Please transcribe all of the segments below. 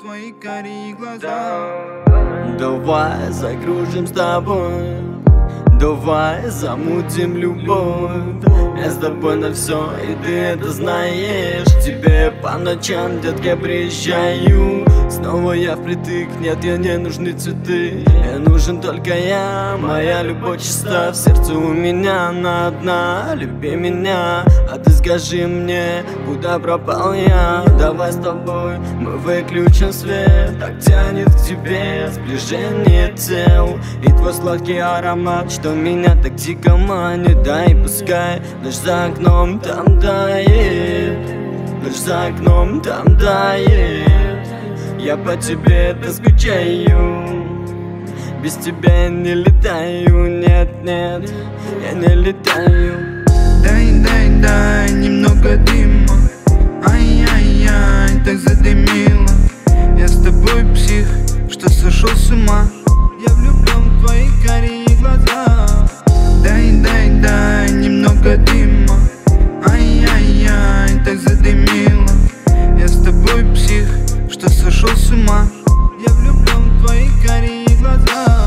твои карие глаза. Давай закружим с тобой, давай замутим любовь. Я с тобой на все, и ты это знаешь. Тебе по ночам, детка, приезжаю. Снова я впритык, нет, я не нужны цветы. Я нужен только я, моя любовь чиста. В сердце у меня она одна, люби меня. А ты скажи мне, куда пропал я? Давай с тобой мы выключим свет. Так тянет к тебе сближение тел. И твой сладкий аромат, что меня так дико манит. Да и пускай дождь за окном там тает, дождь за окном там тает. Я по тебе так скучаю, без тебя я не летаю. Нет, нет, я не летаю. Дай немного дыма. Ай-яй-яй, так задымило. Я с тобой псих, что сошел с ума. Я влюблен в твои карие глаза. Дай немного дыма. Ай-яй-яй, так задымило. Я с тобой псих, что сошел с ума. Я влюблен в твои карие глаза.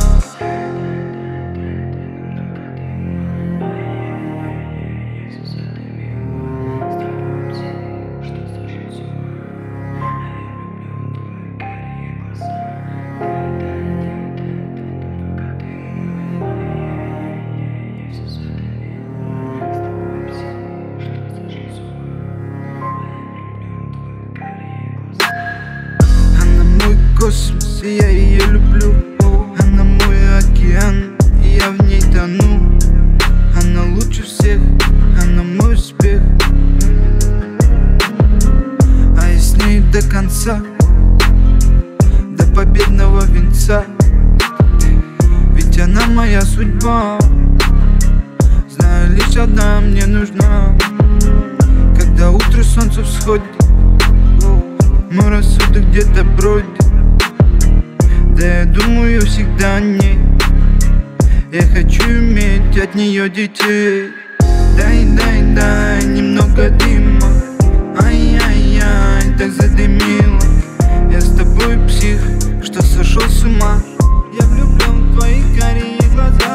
Космос, и я ее люблю. Она мой океан, и я в ней тону. Она лучше всех, она мой успех. А я с ней до конца, до победного венца. Ведь она моя судьба. Знаю, лишь одна мне нужна. Когда утро солнце всходит, мой рассудок где-то бродит. Да я думаю всегда о ней. Я хочу иметь от нее детей. Дай немного дыма. Ай-яй-яй, так задымило. Я с тобой псих, что сошел с ума. Я влюблен в твои карие глаза.